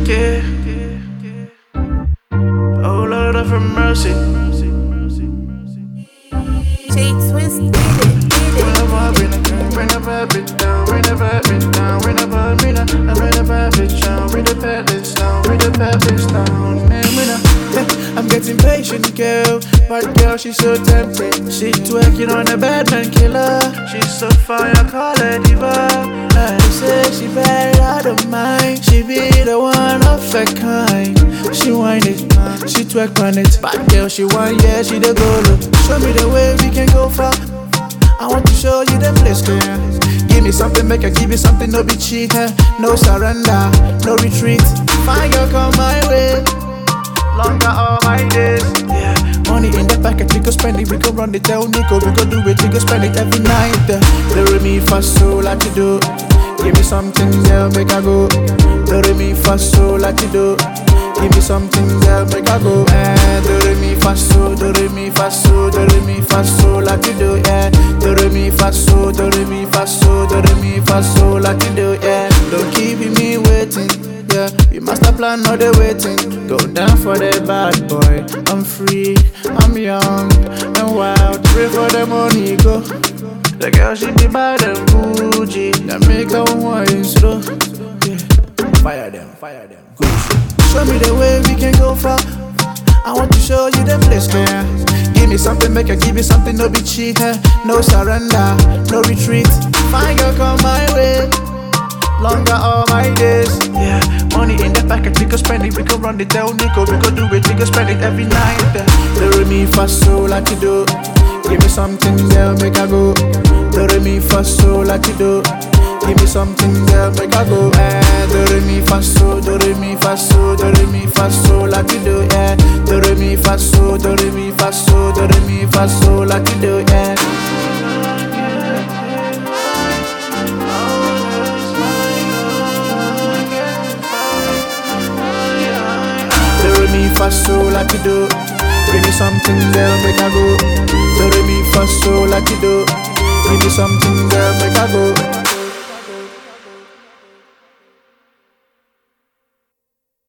Oh Lord, have mercy. J-Twist did it. Bring the bad bitch down, bring the bad bitch down, bring the bad bitch down, bring the bad bitch down, bring the bad bitch down. I'm getting patient, girl. But girl, she's so tempting. She twerking on a bad man killer. She's so fire, call her diva. She say she bad, I don't mind. She be the one of a kind. She whine it, she twerk on it. Bad girl, she whine, yeah, she the go look. Show me the way we can go far. I want to show you the place, girl. Give me something, make I give you something, no be cheat, no surrender, no retreat. Fine girl, come my way. Longer all my days, yeah. Money in the pocket, we go spend it, we go run it down, Nico, we go do it, we go spend it every night. The re mi fa so like you do. Give me something, girl, make I go. The re mi fa so like you do. Give me something, girl, make I go. Do re mi fa so, do re mi fa so, do re mi fa so like you do, yeah. Do re mi fa so, do re mi fa so, do re mi fa so like you do, yeah. Don't keep me waiting. Yeah, we master plan, not the waiting. Go down for the bad boy. I'm free, I'm young and wild. Pray for the money, go. The girl she be bad and bougie. That make her wine slow. Yeah, fire them, go. Show me the way we can go far. I want to show you the place, girl. Give me something, make I give you something, no be cheat, no surrender, no retreat. Fine girl, come my way. Longer all my days, yeah. Money in the pocket, we go spend it, we go run it down, Nico, we go do it, we go spend it every night. The re mi fa so like you do. Give me something, girl, make I go. The re mi fa so like you do. Give me something, girl, make I go. The re mi fa so, do re mi fa so, do re mi fa so like you do, yeah. The re mi fa so, do re mi fa so, do re mi fa so like you do, yeah. Fa so like you do. Give me something, girl, make I go. Do re mi fa so like you do. Give me something, girl, make I go.